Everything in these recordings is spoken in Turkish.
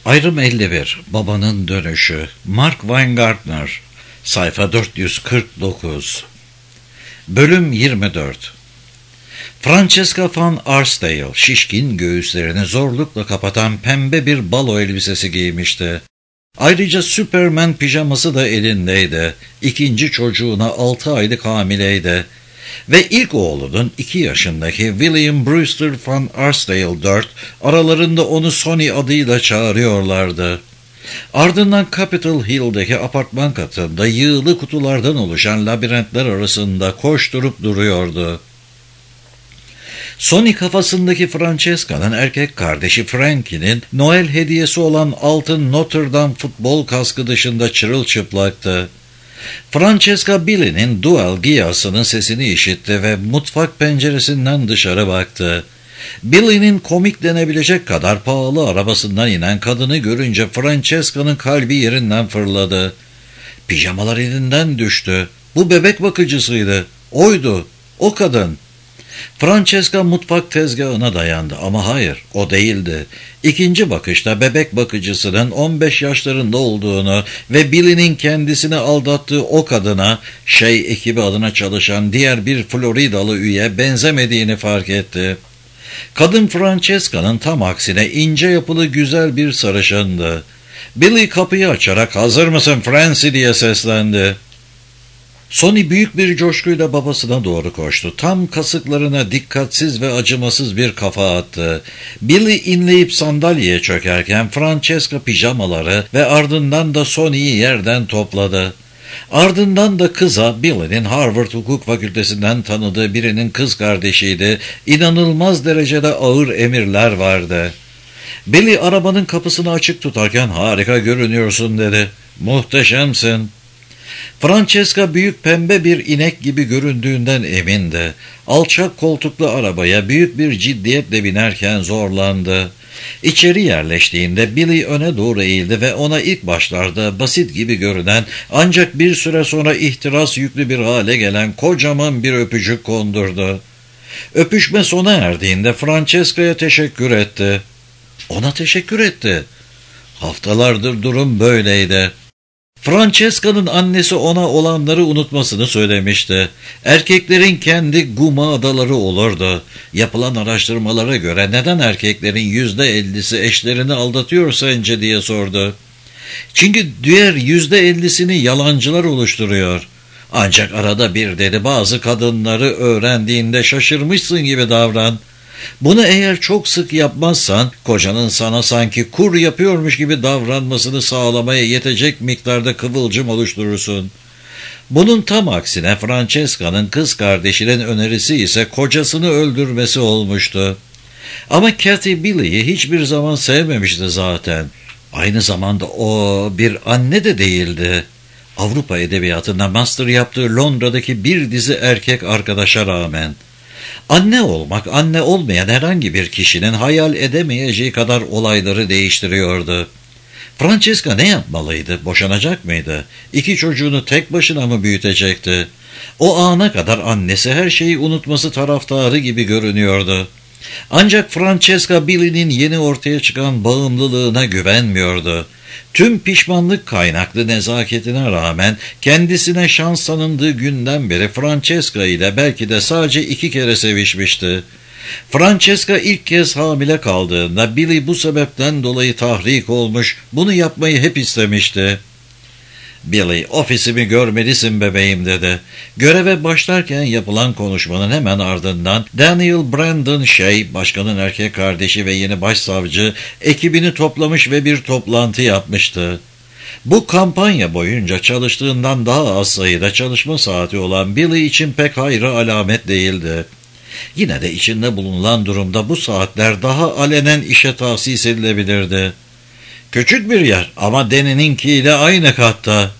Ayrım 51. Babanın dönüşü. Mark Weingartner. Sayfa 449. Bölüm 24. Francesca van Arsdale, şişkin göğüslerini zorlukla kapatan pembe bir balo elbisesi giymişti. Ayrıca Superman pijaması da elindeydi. İkinci çocuğuna 6 aylık hamileydi. Ve ilk oğlunun 2 yaşındaki William Brewster van Arsdale 4, aralarında onu Sonny adıyla çağırıyorlardı. Ardından Capitol Hill'deki apartman katında yığılı kutulardan oluşan labirentler arasında koşturup duruyordu. Sonny kafasındaki Francesca'nın erkek kardeşi Frankie'nin Noel hediyesi olan altın Notre Dame futbol kaskı dışında çırılçıplaktı. Francesca Billy'nin dual giyasının sesini işitti ve mutfak penceresinden dışarı baktı. Billy'nin komik denebilecek kadar pahalı arabasından inen kadını görünce Francesca'nın kalbi yerinden fırladı. Pijamalar elinden düştü. Bu bebek bakıcısıydı. Oydu. O kadın. Francesca mutfak tezgahına dayandı ama hayır, o değildi. İkinci bakışta bebek bakıcısının 15 yaşlarında olduğunu ve Billy'nin kendisini aldattığı o kadına, ekibi adına çalışan diğer bir Floridalı üye benzemediğini fark etti. Kadın Francesca'nın tam aksine ince yapılı güzel bir sarışındı. Billy kapıyı açarak "Hazır mısın Francie?" diye seslendi. Sonny büyük bir coşkuyla babasına doğru koştu. Tam kasıklarına dikkatsiz ve acımasız bir kafa attı. Billy inleyip sandalyeye çökerken Francesca pijamaları ve ardından da Sonny'yi yerden topladı. Ardından da kıza, Billy'nin Harvard Hukuk Fakültesinden tanıdığı birinin kız kardeşiydi, İnanılmaz derecede ağır emirler vardı. Billy arabanın kapısını açık tutarken "Harika görünüyorsun" dedi. "Muhteşemsin." Francesca büyük pembe bir inek gibi göründüğünden emindi. Alçak koltuklu arabaya büyük bir ciddiyetle binerken zorlandı. İçeri yerleştiğinde Billy öne doğru eğildi ve ona ilk başlarda basit gibi görünen ancak bir süre sonra ihtiras yüklü bir hale gelen kocaman bir öpücük kondurdu. Öpüşme sona erdiğinde Francesca'ya teşekkür etti. Ona teşekkür etti. Haftalardır durum böyleydi. Francesca'nın annesi ona olanları unutmasını söylemişti. Erkeklerin kendi Guma adaları olurdu. Yapılan araştırmalara göre neden erkeklerin %50'si eşlerini aldatıyor sence diye sordu. Çünkü diğer %50'sini yalancılar oluşturuyor. Ancak arada bir dedi, bazı kadınları öğrendiğinde şaşırmışsın gibi davran. Bunu eğer çok sık yapmazsan, kocanın sana sanki kur yapıyormuş gibi davranmasını sağlamaya yetecek miktarda kıvılcım oluşturursun. Bunun tam aksine Francesca'nın kız kardeşinin önerisi ise kocasını öldürmesi olmuştu. Ama Kathy Billy'yi hiçbir zaman sevmemişti zaten. Aynı zamanda o bir anne de değildi. Avrupa edebiyatında master yaptığı Londra'daki bir dizi erkek arkadaşa rağmen. Anne olmak, anne olmayan herhangi bir kişinin hayal edemeyeceği kadar olayları değiştiriyordu. Francesca ne yapmalıydı? Boşanacak mıydı? 2 çocuğunu tek başına mı büyütecekti? O ana kadar annesi her şeyi unutması taraftarı gibi görünüyordu. Ancak Francesca Billy'nin yeni ortaya çıkan bağımlılığına güvenmiyordu. Tüm pişmanlık kaynaklı nezaketine rağmen kendisine şans tanındığı günden beri Francesca ile belki de sadece 2 kere sevişmişti. Francesca ilk kez hamile kaldığında Billy bu sebepten dolayı tahrik olmuş, bunu yapmayı hep istemişti. "Billy, ofisimi görmelisin bebeğim" dedi. Göreve başlarken yapılan konuşmanın hemen ardından Daniel Brandon başkanın erkek kardeşi ve yeni başsavcı, ekibini toplamış ve bir toplantı yapmıştı. Bu kampanya boyunca çalıştığından daha az sayıda çalışma saati olan Billy için pek hayra alamet değildi. Yine de içinde bulunan durumda bu saatler daha alenen işe tahsis edilebilirdi. "Küçük bir yer ama Danny'ninkiyle aynı katta."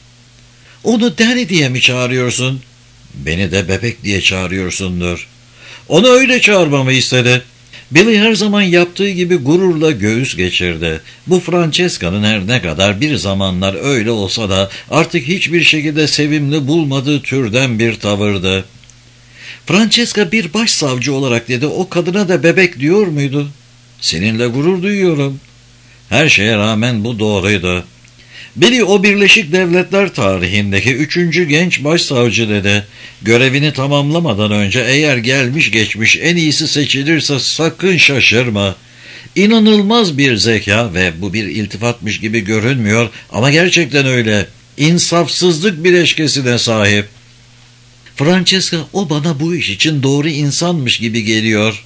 "Onu Danny diye mi çağırıyorsun?" "Beni de bebek diye çağırıyorsundur." "Onu öyle çağırmamı istedi." Billy her zaman yaptığı gibi gururla göğüs geçirdi. Bu Francesca'nın her ne kadar bir zamanlar öyle olsa da artık hiçbir şekilde sevimli bulmadığı türden bir tavırdı. Francesca bir başsavcı olarak dedi, "O kadına da bebek diyor muydu?" "Seninle gurur duyuyorum." Her şeye rağmen bu doğruydu. Billy o Birleşik Devletler tarihindeki 3. genç başsavcı dedi. Görevini tamamlamadan önce eğer gelmiş geçmiş en iyisi seçilirse sakın şaşırma. İnanılmaz bir zeka ve bu bir iltifatmış gibi görünmüyor ama gerçekten öyle. İnsafsızlık bileşkesine sahip. Francesca, o bana bu iş için doğru insanmış gibi geliyor.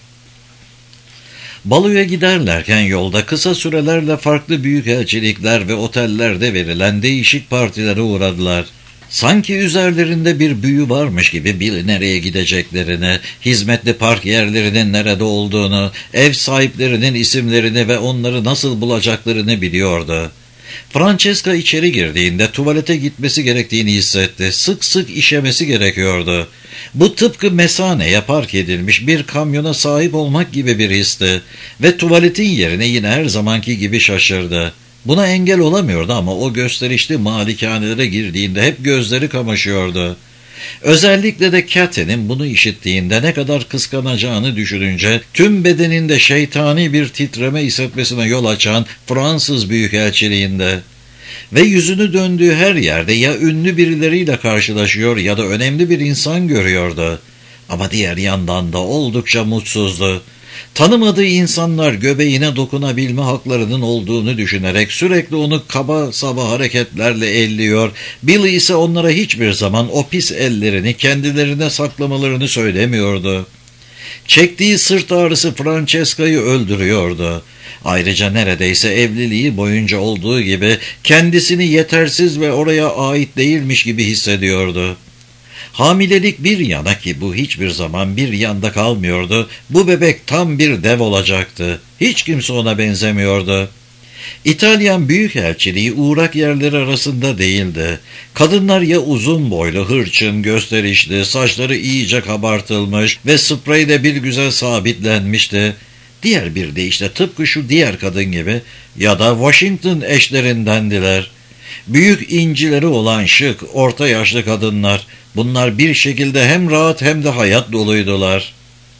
Baloya giderlerken yolda kısa sürelerle farklı büyükelçilikler ve otellerde verilen değişik partilere uğradılar. Sanki üzerlerinde bir büyü varmış gibi Billy nereye gideceklerini, hizmetli park yerlerinin nerede olduğunu, ev sahiplerinin isimlerini ve onları nasıl bulacaklarını biliyordu. Francesca içeri girdiğinde tuvalete gitmesi gerektiğini hissetti. Sık sık işemesi gerekiyordu. Bu tıpkı mesaneye park edilmiş bir kamyona sahip olmak gibi bir histi ve tuvaletin yerine yine her zamanki gibi şaşırdı. Buna engel olamıyordu ama o gösterişli malikanelere girdiğinde hep gözleri kamaşıyordu. Özellikle de Kathy'nin bunu işittiğinde ne kadar kıskanacağını düşününce tüm bedeninde şeytani bir titreme hissetmesine yol açan Fransız Büyükelçiliğinde ve yüzünü döndüğü her yerde ya ünlü birileriyle karşılaşıyor ya da önemli bir insan görüyordu. Ama diğer yandan da oldukça mutsuzdu. Tanımadığı insanlar göbeğine dokunabilme haklarının olduğunu düşünerek sürekli onu kaba saba hareketlerle elliyor. Billy ise onlara hiçbir zaman o pis ellerini kendilerine saklamalarını söylemiyordu. Çektiği sırt ağrısı Francesca'yı öldürüyordu. Ayrıca neredeyse evliliği boyunca olduğu gibi kendisini yetersiz ve oraya ait değilmiş gibi hissediyordu. Hamilelik bir yana ki bu hiçbir zaman bir yanda kalmıyordu. Bu bebek tam bir dev olacaktı. Hiç kimse ona benzemiyordu. İtalyan Büyükelçiliği uğrak yerleri arasında değildi. Kadınlar ya uzun boylu, hırçın, gösterişli, saçları iyice kabartılmış ve spreyle bir güzel sabitlenmişti. Diğer bir deyişle tıpkı şu diğer kadın gibi ya da Washington eşlerindendiler. Büyük incileri olan şık, orta yaşlı kadınlar. Bunlar bir şekilde hem rahat hem de hayat doluydular.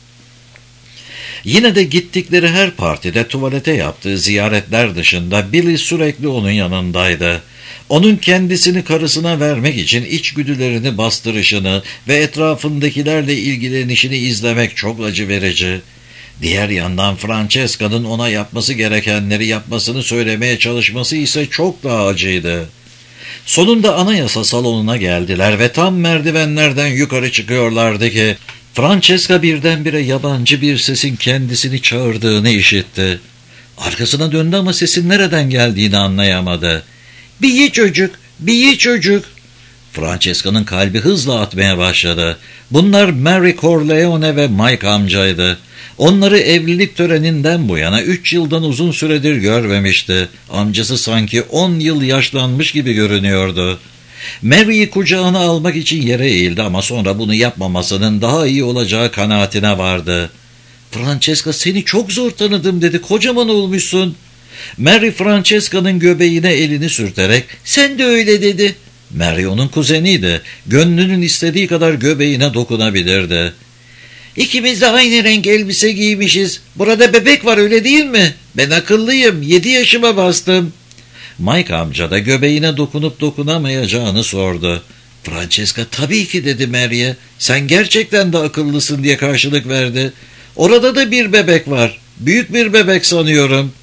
Yine de gittikleri her partide tuvalete yaptığı ziyaretler dışında Billy sürekli onun yanındaydı. Onun kendisini karısına vermek için içgüdülerini bastırışını ve etrafındakilerle ilgilenişini izlemek çok acı verici. Diğer yandan Francesca'nın ona yapması gerekenleri yapmasını söylemeye çalışması ise çok daha acıydı. Sonunda anayasa salonuna geldiler ve tam merdivenlerden yukarı çıkıyorlardı ki Francesca birdenbire yabancı bir sesin kendisini çağırdığını işitti. Arkasına döndü ama sesin nereden geldiğini anlayamadı. "Billy çocuk, Billy çocuk." Francesca'nın kalbi hızla atmaya başladı. Bunlar Mary Corleone ve Mike amcaydı. Onları evlilik töreninden bu yana 3 yıldan uzun süredir görmemişti. Amcası sanki 10 yıl yaşlanmış gibi görünüyordu. Mary'i kucağına almak için yere eğildi ama sonra bunu yapmamasının daha iyi olacağı kanaatine vardı. "Francesca, seni çok zor tanıdım," dedi. "Kocaman olmuşsun." Mary Francesca'nın göbeğine elini sürterek "Sen de öyle," dedi. Mary onun kuzeniydi. Gönlünün istediği kadar göbeğine dokunabilirdi. "İkimiz de aynı renk elbise giymişiz. Burada bebek var, öyle değil mi? Ben akıllıyım. 7 yaşıma bastım." Mike amca da göbeğine dokunup dokunamayacağını sordu. "Francesca, tabii ki," dedi Mary'e. "Sen gerçekten de akıllısın," diye karşılık verdi. "Orada da bir bebek var. Büyük bir bebek sanıyorum."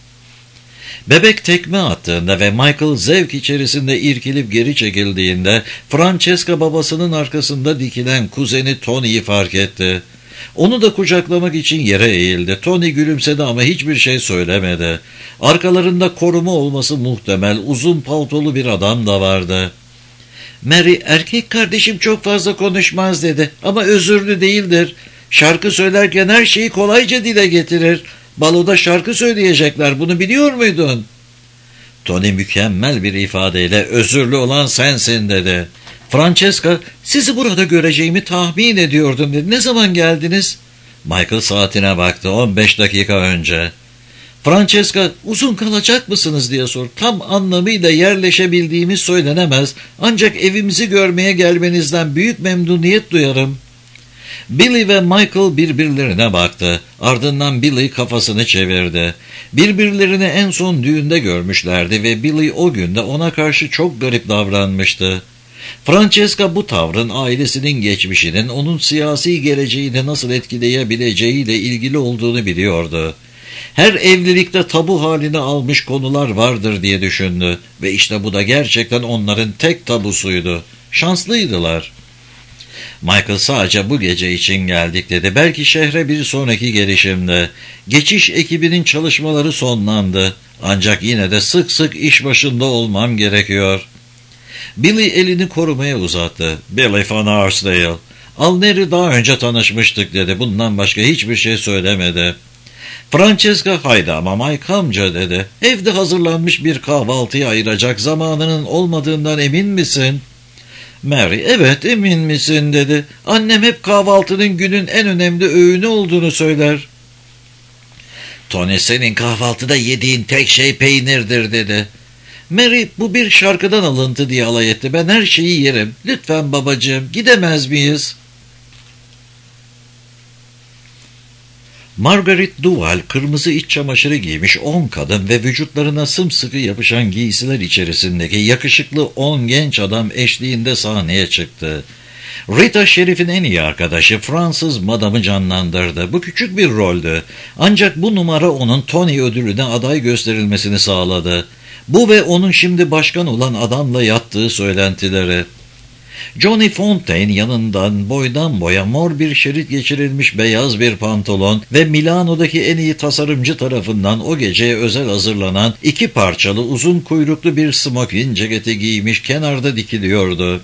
Bebek tekme attığında ve Michael zevk içerisinde irkilip geri çekildiğinde Francesca babasının arkasında dikilen kuzeni Tony'yi fark etti. Onu da kucaklamak için yere eğildi. Tony gülümsedi ama hiçbir şey söylemedi. Arkalarında koruma olması muhtemel uzun paltolu bir adam da vardı. "Mary, erkek kardeşim çok fazla konuşmaz," dedi. "Ama özürlü değildir. Şarkı söylerken her şeyi kolayca dile getirir. Baloda şarkı söyleyecekler, bunu biliyor muydun?" Tony mükemmel bir ifadeyle "Özürlü olan sensin," dedi. "Francesca, sizi burada göreceğimi tahmin ediyordum," dedi. "Ne zaman geldiniz?" Michael saatine baktı. 15 dakika önce. Francesca, "Uzun kalacak mısınız?" diye sordu. "Tam anlamıyla yerleşebildiğimiz söylenemez. Ancak evimizi görmeye gelmenizden büyük memnuniyet duyarım." Billy ve Michael birbirlerine baktı. Ardından Billy kafasını çevirdi. Birbirlerini en son düğünde görmüşlerdi ve Billy o günde ona karşı çok garip davranmıştı. Francesca bu tavrın ailesinin geçmişinin onun siyasi geleceğini nasıl etkileyebileceğiyle ilgili olduğunu biliyordu. Her evlilikte tabu halini almış konular vardır diye düşündü ve işte bu da gerçekten onların tek tabusuydu. Şanslıydılar. Michael sadece bu gece için geldik dedi. Belki şehre bir sonraki gelişimde. Geçiş ekibinin çalışmaları sonlandı. Ancak yine de sık sık iş başında olmam gerekiyor. Billy elini korumaya uzattı. Billy van Arsdale. Alneri daha önce tanışmıştık dedi. Bundan başka hiçbir şey söylemedi. Francesca haydi ama Mike amca dedi. Evde hazırlanmış bir kahvaltıya ayıracak zamanının olmadığından emin misin? Mary evet emin misin dedi. Annem hep kahvaltının günün en önemli öğünü olduğunu söyler. Tony senin kahvaltıda yediğin tek şey peynirdir dedi. Mary bu bir şarkıdan alıntı diye alay etti. Ben her şeyi yerim. Lütfen babacığım gidemez miyiz? Margaret Duval kırmızı iç çamaşırı giymiş 10 kadın ve vücutlarına sımsıkı yapışan giysiler içerisindeki yakışıklı 10 genç adam eşliğinde sahneye çıktı. Rita Şerif'in en iyi arkadaşı Fransız Madam'ı canlandırdı. Bu küçük bir roldü. Ancak bu numara onun Tony ödülüne aday gösterilmesini sağladı. Bu ve onun şimdi başkan olan adamla yattığı söylentileri. Johnny Fontaine yanından boydan boya mor bir şerit geçirilmiş beyaz bir pantolon ve Milano'daki en iyi tasarımcı tarafından o geceye özel hazırlanan 2 parçalı uzun kuyruklu bir smoking ceketi giymiş kenarda dikiliyordu.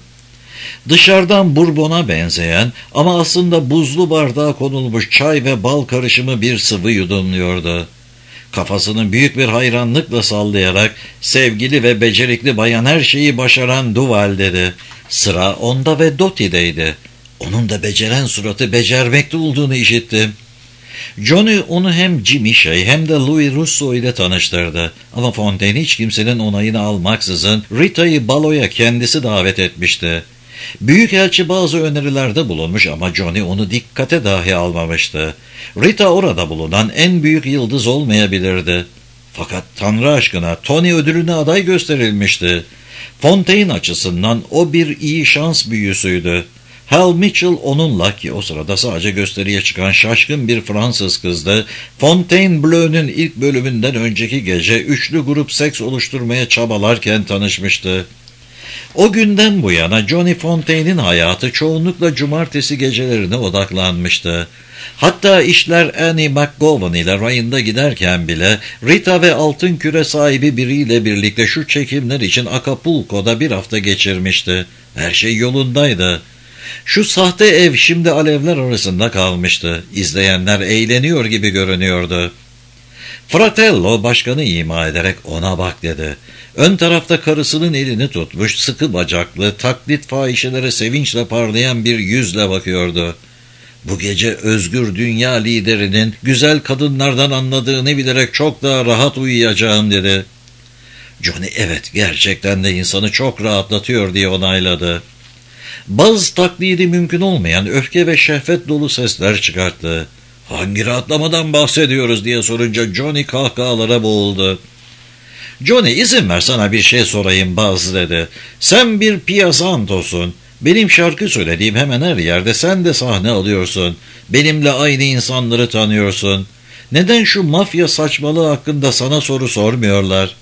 Dışarıdan bourbona benzeyen ama aslında buzlu bardağa konulmuş çay ve bal karışımı bir sıvı yudumluyordu. Kafasını büyük bir hayranlıkla sallayarak sevgili ve becerikli bayan her şeyi başaran Duval dedi. Sıra onda ve Dottie'deydi. Onun da beceren suratı becermekte olduğunu işittim. Johnny onu hem Jimmy Shea hem de Louis Russo ile tanıştırdı. Ama Fontaine hiç kimsenin onayını almaksızın Rita'yı baloya kendisi davet etmişti. Büyükelçi bazı önerilerde bulunmuş ama Johnny onu dikkate dahi almamıştı. Rita orada bulunan en büyük yıldız olmayabilirdi. Fakat Tanrı aşkına Tony ödülüne aday gösterilmişti. Fontaine açısından o bir iyi şans büyüsüydü. Hal Mitchell onunla ki o sırada sadece gösteriye çıkan şaşkın bir Fransız kızdı. Fontainebleau'nun ilk bölümünden önceki gece üçlü grup seks oluşturmaya çabalarken tanışmıştı. O günden bu yana Johnny Fontaine'in hayatı çoğunlukla cumartesi gecelerine odaklanmıştı. Hatta işler Annie McGowan ile rayında giderken bile Rita ve altın küre sahibi biriyle birlikte şu çekimler için Acapulco'da bir hafta geçirmişti. Her şey yolundaydı. Şu sahte ev şimdi alevler arasında kalmıştı. İzleyenler eğleniyor gibi görünüyordu. Fratello başkanı ima ederek ona bak dedi. Ön tarafta karısının elini tutmuş sıkı bacaklı taklit fahişelere sevinçle parlayan bir yüzle bakıyordu. Bu gece özgür dünya liderinin güzel kadınlardan anladığını bilerek çok daha rahat uyuyacağım dedi. Johnny evet gerçekten de insanı çok rahatlatıyor diye onayladı. Bazı taklidi mümkün olmayan öfke ve şehvet dolu sesler çıkarttı. Hangi rahatlamadan bahsediyoruz diye sorunca Johnny kahkahalara boğuldu. Johnny izin ver sana bir şey sorayım Baz dedi. Sen bir Piasanto'sun. Benim şarkı söylediğim hemen her yerde sen de sahne alıyorsun. Benimle aynı insanları tanıyorsun. Neden şu mafya saçmalığı hakkında sana soru sormuyorlar?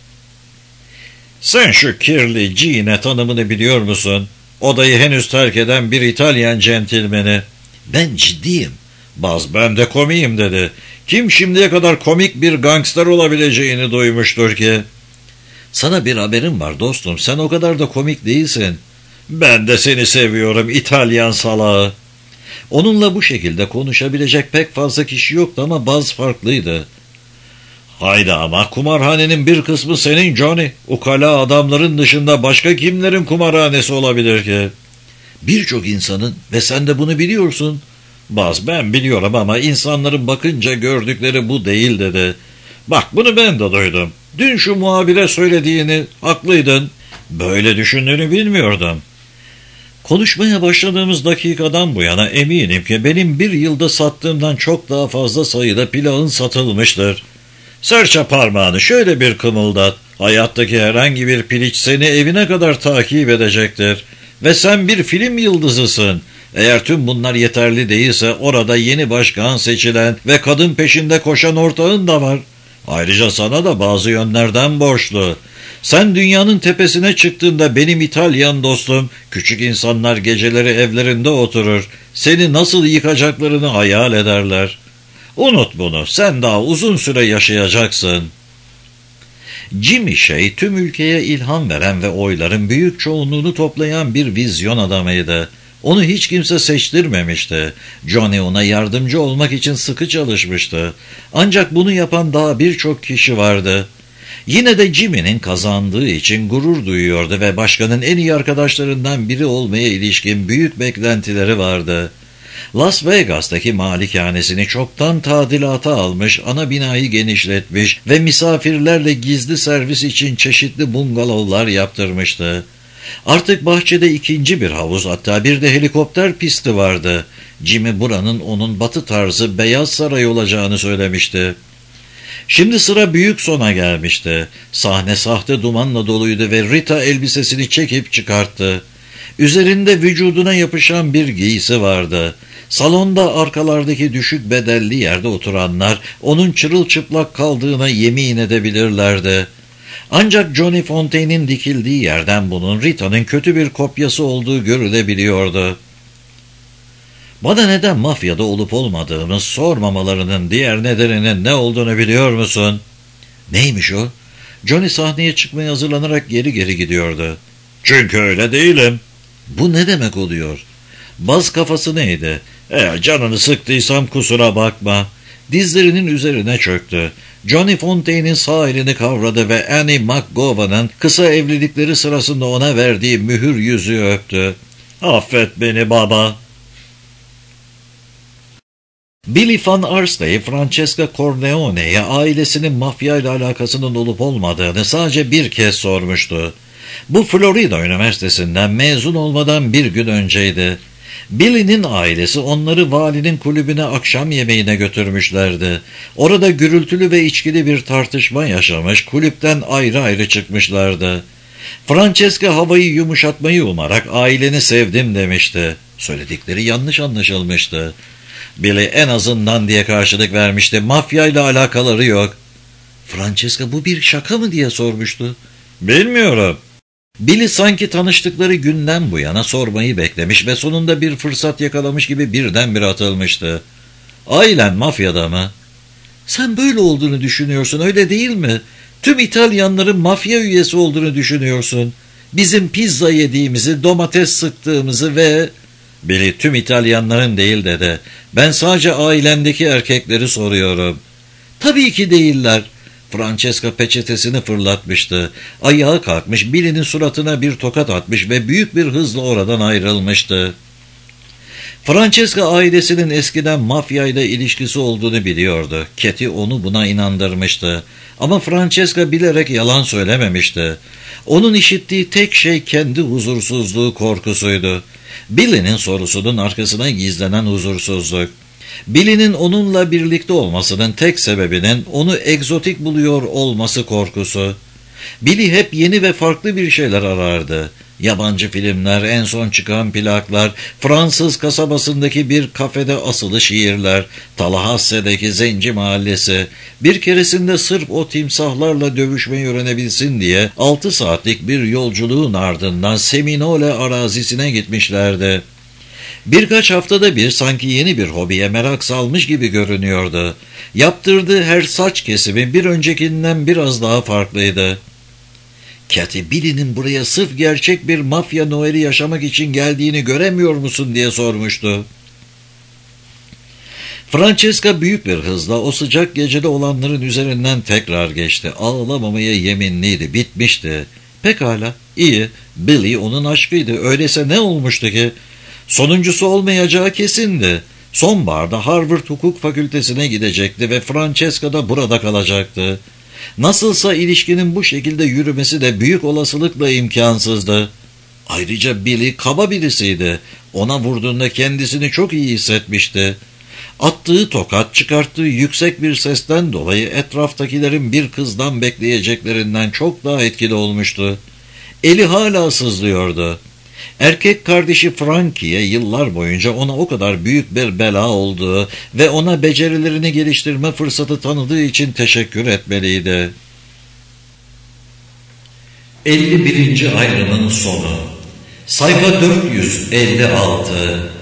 Sen şu kirli Gene tanımını biliyor musun? Odayı henüz terk eden bir İtalyan centilmeni. Ben ciddiyim. Baz ben de komiyim dedi. Kim şimdiye kadar komik bir gangster olabileceğini duymuştur ki? Sana bir haberim var dostum. Sen o kadar da komik değilsin. Ben de seni seviyorum İtalyan salağı. Onunla bu şekilde konuşabilecek pek fazla kişi yoktu ama Baz farklıydı. Haydi ama kumarhanenin bir kısmı senin Johnny. Ukala adamların dışında başka kimlerin kumarhanesi olabilir ki? Birçok insanın ve sen de bunu biliyorsun. Baz ben biliyorum ama insanların bakınca gördükleri bu değil dedi. Bak bunu ben de duydum. Dün şu muhabire söylediğini haklıydın. Böyle düşündüğünü bilmiyordum. Konuşmaya başladığımız dakikadan bu yana eminim ki benim bir yılda sattığımdan çok daha fazla sayıda plağın satılmıştır. Serçe parmağını şöyle bir kımıldat. Hayattaki herhangi bir piliç seni evine kadar takip edecektir. Ve sen bir film yıldızısın. Eğer tüm bunlar yeterli değilse orada yeni başkan seçilen ve kadın peşinde koşan ortağın da var. Ayrıca sana da bazı yönlerden borçlu. Sen dünyanın tepesine çıktığında benim İtalyan dostum, küçük insanlar geceleri evlerinde oturur. Seni nasıl yıkacaklarını hayal ederler. Unut bunu, sen daha uzun süre yaşayacaksın. Jimmy Shea tüm ülkeye ilham veren ve oyların büyük çoğunluğunu toplayan bir vizyon adamıydı. Onu hiç kimse seçtirmemişti. Johnny ona yardımcı olmak için sıkı çalışmıştı. Ancak bunu yapan daha birçok kişi vardı. Yine de Jimmy'nin kazandığı için gurur duyuyordu ve başkanın en iyi arkadaşlarından biri olmaya ilişkin büyük beklentileri vardı. Las Vegas'taki malikanesini çoktan tadilata almış, ana binayı genişletmiş ve misafirlerle gizli servis için çeşitli bungalovlar yaptırmıştı. Artık bahçede ikinci bir havuz, hatta bir de helikopter pisti vardı. Jimmy buranın onun batı tarzı Beyaz Saray olacağını söylemişti. Şimdi sıra büyük sona gelmişti. Sahne sahte dumanla doluydu ve Rita elbisesini çekip çıkarttı. Üzerinde vücuduna yapışan bir giysi vardı. Salonda arkalardaki düşük bedelli yerde oturanlar onun çırılçıplak kaldığına yemin edebilirlerdi. Ancak Johnny Fontaine'in dikildiği yerden bunun Rita'nın kötü bir kopyası olduğu görülebiliyordu. Bana neden mafyada olup olmadığımı sormamalarının diğer nedeninin ne olduğunu biliyor musun? Neymiş o? Johnny sahneye çıkmaya hazırlanarak geri geri gidiyordu. Çünkü öyle değilim. Bu ne demek oluyor? Baz kafası neydi? Eğer canını sıktıysam kusura bakma. Dizlerinin üzerine çöktü. Johnny Fontaine'in sağ elini kavradı ve Annie McGovern'ın kısa evlilikleri sırasında ona verdiği mühür yüzüğü öptü. Affet beni baba. Billy Van Arsdale, Francesca Corleone'ye ailesinin mafyayla alakasının olup olmadığını sadece bir kez sormuştu. Bu Florida Üniversitesi'nden mezun olmadan bir gün önceydi. Billy'nin ailesi onları valinin kulübüne akşam yemeğine götürmüşlerdi. Orada gürültülü ve içkili bir tartışma yaşamış, kulüpten ayrı ayrı çıkmışlardı. Francesca havayı yumuşatmayı umarak aileni sevdim demişti. Söyledikleri yanlış anlaşılmıştı. Billy en azından diye karşılık vermişti. Mafyayla alakaları yok. Francesca bu bir şaka mı diye sormuştu. Bilmiyorum. Billy sanki tanıştıkları günden bu yana sormayı beklemiş ve sonunda bir fırsat yakalamış gibi birdenbire atılmıştı. Ailen mafyada mı? Sen böyle olduğunu düşünüyorsun, öyle değil mi? Tüm İtalyanların mafya üyesi olduğunu düşünüyorsun. Bizim pizza yediğimizi, domates sıktığımızı ve... Billy tüm İtalyanların değil dedi. Ben sadece ailendeki erkekleri soruyorum. Tabii ki değiller. Francesca peçetesini fırlatmıştı. Ayağa kalkmış, Billy'nin suratına bir tokat atmış ve büyük bir hızla oradan ayrılmıştı. Francesca ailesinin eskiden mafyayla ilişkisi olduğunu biliyordu. Katie onu buna inandırmıştı. Ama Francesca bilerek yalan söylememişti. Onun işittiği tek şey kendi huzursuzluğu, korkusuydu. Billy'nin sorusunun arkasına gizlenen huzursuzluk. Billy'nin onunla birlikte olmasının tek sebebinin onu egzotik buluyor olması korkusu. Billy hep yeni ve farklı bir şeyler arardı. Yabancı filmler, en son çıkan plaklar, Fransız kasabasındaki bir kafede asılı şiirler, Tallahassee'deki zenci mahallesi. Bir keresinde sırf o timsahlarla dövüşmeyi öğrenebilsin diye 6 saatlik bir yolculuğun ardından Seminole arazisine gitmişlerdi. Birkaç haftada bir sanki yeni bir hobiye merak salmış gibi görünüyordu. Yaptırdığı her saç kesimi bir öncekinden biraz daha farklıydı. Katie, Billy'nin buraya sırf gerçek bir mafya Noel'i yaşamak için geldiğini göremiyor musun diye sormuştu. Francesca büyük bir hızla o sıcak gecede olanların üzerinden tekrar geçti. Ağlamamaya yeminliydi, bitmişti. Pekala, iyi. Billy onun aşkıydı. Öyleyse ne olmuştu ki? Sonuncusu olmayacağı kesindi. Sonbaharda Harvard Hukuk Fakültesine gidecekti ve Francesca da burada kalacaktı. Nasılsa ilişkinin bu şekilde yürümesi de büyük olasılıkla imkansızdı. Ayrıca Billy kaba birisiydi. Ona vurduğunda kendisini çok iyi hissetmişti. Attığı tokat, çıkarttığı yüksek bir sesten dolayı etraftakilerin bir kızdan bekleyeceklerinden çok daha etkili olmuştu. Eli hala sızlıyordu. Erkek kardeşi Frankie'ye yıllar boyunca ona o kadar büyük bir bela olduğu ve ona becerilerini geliştirme fırsatı tanıdığı için teşekkür etmeliydi. 51. ayrımın sonu. Sayfa 456.